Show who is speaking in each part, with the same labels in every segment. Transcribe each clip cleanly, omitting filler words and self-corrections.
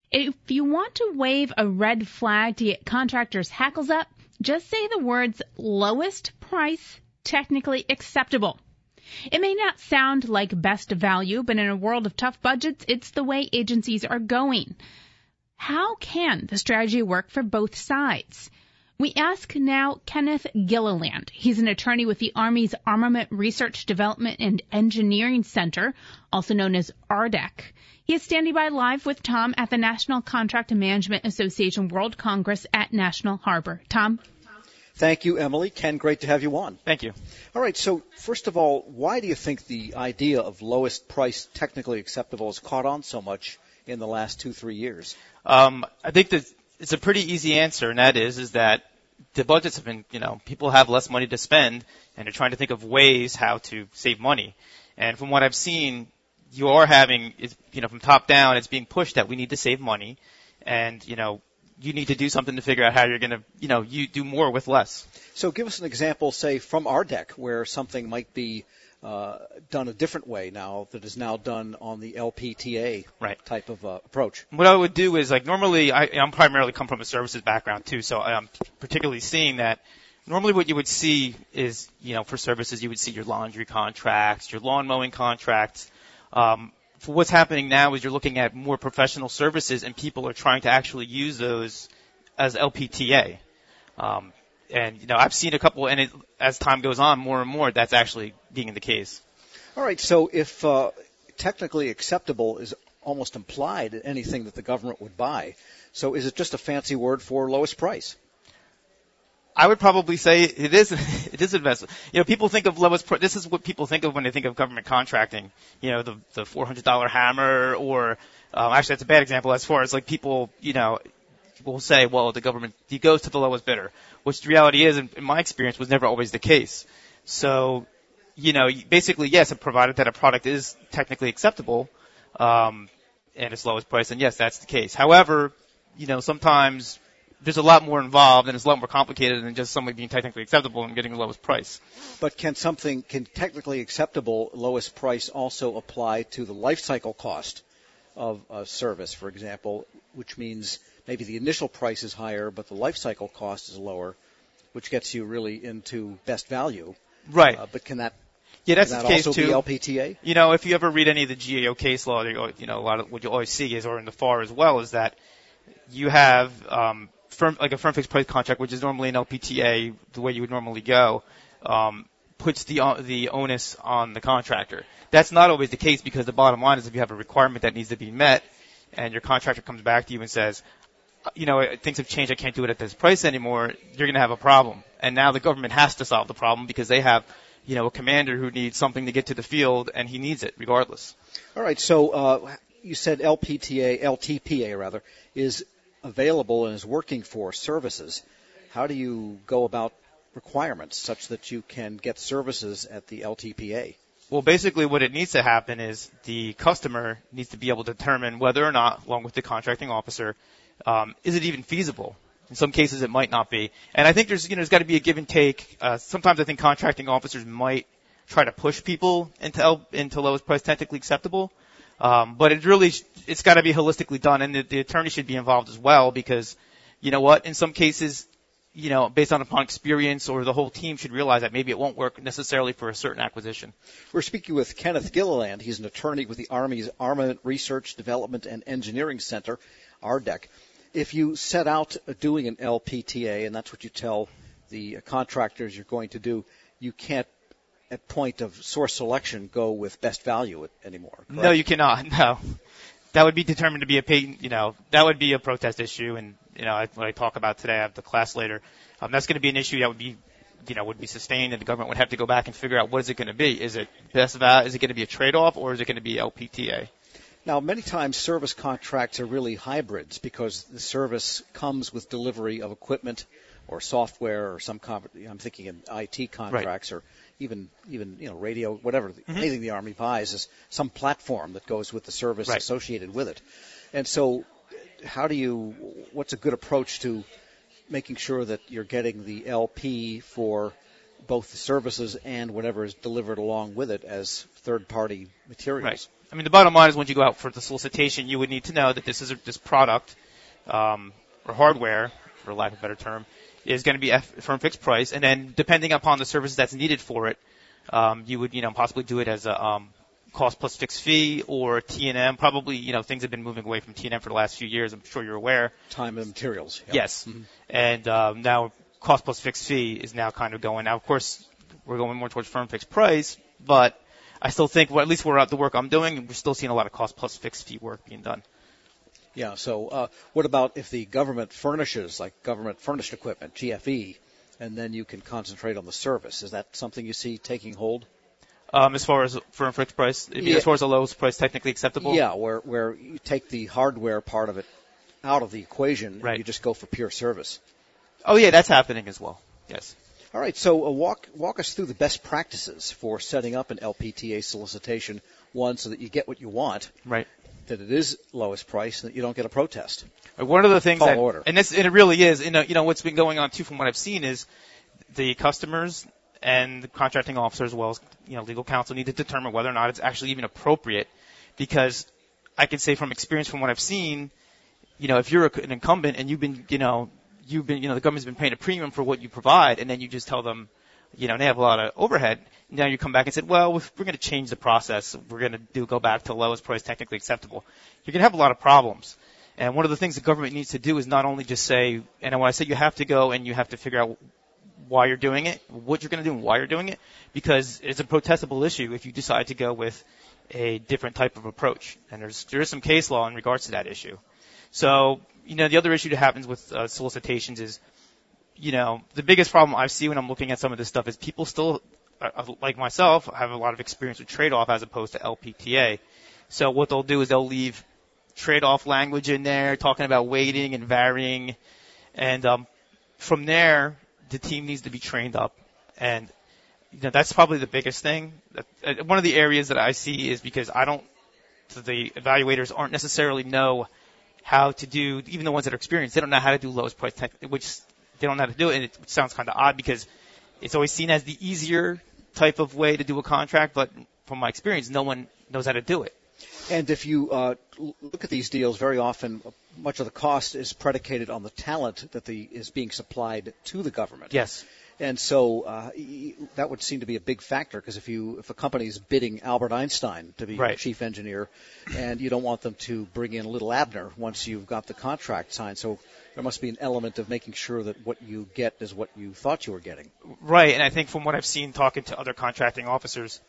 Speaker 1: If you want to wave a red flag to get contractors' hackles up, just say the words lowest price, technically acceptable. It may not sound like best value, but in a world of tough budgets, it's the way agencies are going. How can the strategy work for both sides? We ask now Kenneth Gilliland. He's an attorney with the Army's Armament Research Development and Engineering Center, also known as ARDEC. He is standing by live with Tom at the National Contract Management Association World Congress at National Harbor. Tom?
Speaker 2: Thank you, Emily. Ken, great to have you on.
Speaker 3: Thank you.
Speaker 2: All right, so first of all, why do you think the idea of lowest price technically acceptable has caught on so much in the last 2-3 years?
Speaker 3: I think that it's a pretty easy answer, and that is that the budgets have been, people have less money to spend, and they're trying to think of ways how to save money. And from what I've seen, you are having, from top down, it's being pushed that we need to save money, and, you need to do something to figure out how you're going to, you do more with less.
Speaker 2: So give us an example, say, from ARDEC, where something might be done a different way now that is now done on the LPTA type of approach.
Speaker 3: What I would do is, normally, I'm primarily come from a services background, too, so I'm particularly seeing that normally what you would see is, for services, you would see your laundry contracts, your lawn mowing contracts. For what's happening now is you're looking at more professional services, and people are trying to actually use those as LPTA. And, I've seen a couple, and as time goes on, more and more, that's actually being the case.
Speaker 2: All right, so if technically acceptable is almost implied in anything that the government would buy, so is it just a fancy word for lowest price?
Speaker 3: I would probably say it is investment. People think of lowest price. This is what people think of when they think of government contracting. The $400 hammer, or actually that's a bad example as far as people, will say, well, the government goes to the lowest bidder, which the reality is, in my experience, was never always the case. So, basically, yes, provided that a product is technically acceptable, and its lowest price, and yes, that's the case. However, sometimes there's a lot more involved, and it's a lot more complicated than just something being technically acceptable and getting the lowest price.
Speaker 2: But can technically acceptable lowest price also apply to the life cycle cost of a service, for example, which means maybe the initial price is higher, but the life cycle cost is lower, which gets you really into best value.
Speaker 3: Right.
Speaker 2: But can that
Speaker 3: that's
Speaker 2: can
Speaker 3: the
Speaker 2: that
Speaker 3: case
Speaker 2: also
Speaker 3: too.
Speaker 2: be LPTA?
Speaker 3: If you ever read any of the GAO case law, a lot of what you always see is, or in the FAR as well, is that you have a firm fixed price contract, which is normally an LPTA, the way you would normally go, puts the onus on the contractor. That's not always the case, because the bottom line is if you have a requirement that needs to be met, and your contractor comes back to you and says, things have changed, I can't do it at this price anymore, you're going to have a problem. And now the government has to solve the problem because they have, a commander who needs something to get to the field, and he needs it regardless.
Speaker 2: All right, so you said LTPA is available and is working for services. How do you go about requirements such that you can get services at the LTPA?
Speaker 3: Well, basically what it needs to happen is the customer needs to be able to determine whether or not, along with the contracting officer, is it even feasible? In some cases it might not be. And I think there's got to be a give and take. Sometimes I think contracting officers might try to push people into lowest price technically acceptable. But it's got to be holistically done, and the attorney should be involved as well, because, in some cases, based upon experience, or the whole team should realize that maybe it won't work necessarily for a certain acquisition.
Speaker 2: We're speaking with Kenneth Gilliland. He's an attorney with the Army's Armament Research, Development, and Engineering Center, ARDEC. If you set out doing an LPTA, and that's what you tell the contractors you're going to do, you can't, at point of source selection, go with best value anymore, correct?
Speaker 3: No, you cannot. No. That would be determined to be a patent, that would be a protest issue. And, what I talk about today, I have the class later. That's going to be an issue that would be, would be sustained, and the government would have to go back and figure out what is it going to be. Is it best value? Is it going to be a trade-off, or is it going to be LPTA?
Speaker 2: Now, many times service contracts are really hybrids because the service comes with delivery of equipment or software, or I'm thinking in IT contracts, or even radio, whatever. Anything the Army buys is some platform that goes with the service associated with it. And so what's a good approach to making sure that you're getting the LP for both the services and whatever is delivered along with it as third-party materials?
Speaker 3: Right. I mean, the bottom line is when you go out for the solicitation, you would need to know that this product or hardware, for lack of a better term, is going to be firm fixed price, and then depending upon the services that's needed for it, you would possibly do it as a cost plus fixed fee or T&M. Probably things have been moving away from T&M for the last few years. I'm sure you're aware.
Speaker 2: Time and materials. Yep.
Speaker 3: Yes,
Speaker 2: Mm-hmm.
Speaker 3: And now cost plus fixed fee is now kind of going. Now, of course, we're going more towards firm fixed price, but I still think, at least we're at the work I'm doing, we're still seeing a lot of cost plus fixed fee work being done.
Speaker 2: Yeah. So what about if the government furnishes, like government furnished equipment, GFE, and then you can concentrate on the service? Is that something you see taking hold?
Speaker 3: As far as firm fixed price, as far as the lowest price technically acceptable?
Speaker 2: Yeah, where you take the hardware part of it out of the equation,
Speaker 3: right,
Speaker 2: and you just go for pure service.
Speaker 3: Oh, yeah, that's happening as well. Yes.
Speaker 2: All right, so walk us through the best practices for setting up an LPTA solicitation, one, so that you get what you want,
Speaker 3: right,
Speaker 2: that it is lowest price, and that you don't get a protest.
Speaker 3: One of the things
Speaker 2: Tall order.
Speaker 3: And it really is, what's been going on too from what I've seen is the customers and the contracting officer as well as, legal counsel need to determine whether or not it's actually even appropriate, because I can say from experience from what I've seen, if you're an incumbent and the government's been paying a premium for what you provide, and then you just tell them, they have a lot of overhead. Now you come back and said, well, we're going to change the process. We're going to go back to lowest price technically acceptable. You're going to have a lot of problems. And one of the things the government needs to do is not only just say, and when I say you have to go and you have to figure out why you're doing it, what you're going to do and why you're doing it, because it's a protestable issue if you decide to go with a different type of approach. And there is some case law in regards to that issue. So, the other issue that happens with solicitations is, the biggest problem I see when I'm looking at some of this stuff is people still, like myself, have a lot of experience with trade-off as opposed to LPTA. So what they'll do is they'll leave trade-off language in there, talking about weighting and varying. And from there, the team needs to be trained up. And, that's probably the biggest thing. One of the areas that I see is because the evaluators aren't necessarily know how to do, even the ones that are experienced, they don't know how to do lowest price tech, which they don't know how to do it, and it sounds kind of odd because it's always seen as the easier type of way to do a contract, but from my experience, no one knows how to do it.
Speaker 2: And if you look at these deals, very often much of the cost is predicated on the talent that is being supplied to the government.
Speaker 3: Yes.
Speaker 2: And so that would seem to be a big factor, because if a company is bidding Albert Einstein to be
Speaker 3: right,
Speaker 2: chief engineer, and you don't want them to bring in little Abner once you've got the contract signed, so there must be an element of making sure that what you get is what you thought you were getting.
Speaker 3: Right, and I think from what I've seen talking to other contracting officers,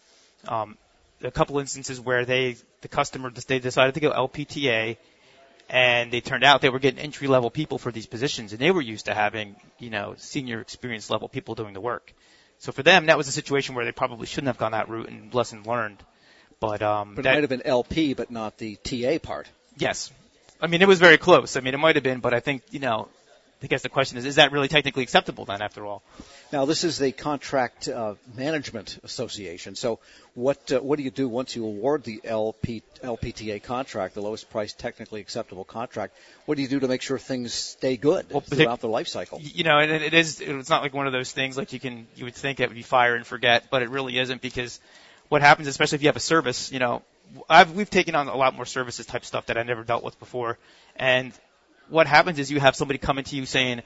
Speaker 3: a couple instances where the customer, they decided to go LPTA, and they turned out they were getting entry-level people for these positions, and they were used to having, senior experience level people doing the work. So for them, that was a situation where they probably shouldn't have gone that route, and lesson learned. But
Speaker 2: it might have been LP, but not the TA part.
Speaker 3: Yes. I mean, it was very close. I mean, it might have been, but I think, I guess the question is that really technically acceptable then, after all?
Speaker 2: Now, this is the Contract Management Association. So what do you do once you award the LPTA contract, the lowest price technically acceptable contract? What do you do to make sure things stay good throughout the life cycle?
Speaker 3: And it's not like one of those things like you would think it would be fire and forget, but it really isn't, because what happens, especially if you have a service, we've taken on a lot more services type stuff that I never dealt with before. And what happens is you have somebody coming to you saying,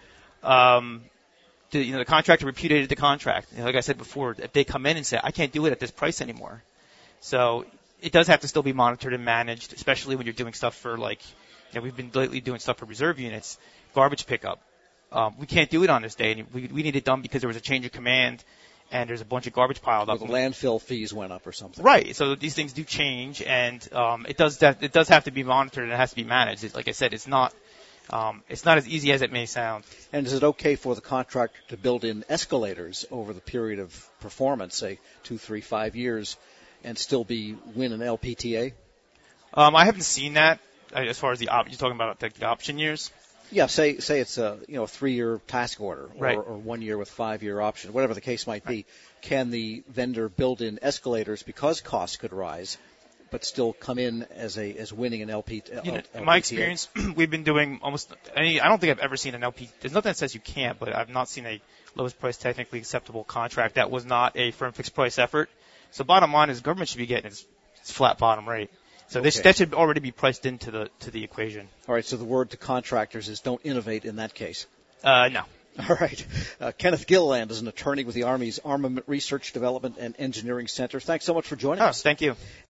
Speaker 3: the contractor repudiated the contract. Like I said before, if they come in and say, I can't do it at this price anymore. So it does have to still be monitored and managed, especially when you're doing stuff for we've been lately doing stuff for reserve units, garbage pickup. We can't do it on this day. And we need it done because there was a change of command and there's a bunch of garbage piled up.
Speaker 2: The landfill fees went up or something.
Speaker 3: Right. So these things do change, and it does have to be monitored and it has to be managed. Like I said, it's not as easy as it may sound.
Speaker 2: And is it okay for the contractor to build in escalators over the period of performance, say 2, 3, 5 years, and still win an LPTA?
Speaker 3: I haven't seen that as far as you're talking about the option years.
Speaker 2: Yeah, say it's a 3-year task order,
Speaker 3: right,
Speaker 2: or 1 year with 5-year option, whatever the case might be. Can the vendor build in escalators because costs could rise, but still come in as winning an LPTA?
Speaker 3: In my experience, we've been doing almost any. I don't think I've ever seen an LP. There's nothing that says you can't, but I've not seen a lowest price technically acceptable contract that was not a firm fixed price effort. So bottom line is, government should be getting its flat bottom rate. So that should already be priced into the equation.
Speaker 2: All right. So the word to contractors is don't innovate in that case.
Speaker 3: No.
Speaker 2: All right. Kenneth Gilliland is an attorney with the Army's Armament Research Development and Engineering Center. Thanks so much for joining us.
Speaker 3: Thank you.